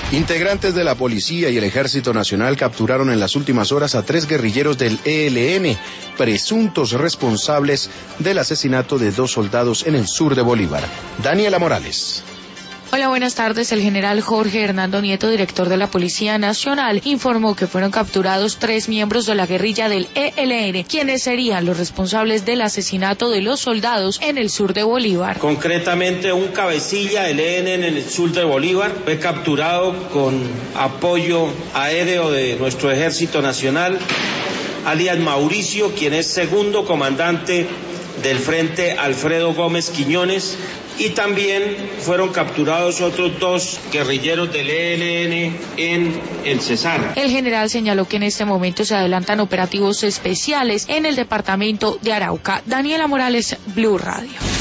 Integrantes de la Policía y el Ejército Nacional capturaron en las últimas horas a 3 guerrilleros del ELN, presuntos responsables del asesinato de 2 soldados en el sur de Bolívar. Daniela Morales. Hola, buenas tardes. El general Jorge Hernando Nieto, director de la Policía Nacional, informó que fueron capturados 3 miembros de la guerrilla del ELN, quienes serían los responsables del asesinato de los soldados en el sur de Bolívar. Concretamente, un cabecilla del ELN en el sur de Bolívar fue capturado con apoyo aéreo de nuestro Ejército Nacional, alias Mauricio, quien es segundo comandante del Frente Alfredo Gómez Quiñones, y también fueron capturados otros 2 guerrilleros del ELN en el Cesar. El general señaló que en este momento se adelantan operativos especiales en el departamento de Arauca. Daniela Morales, Blue Radio.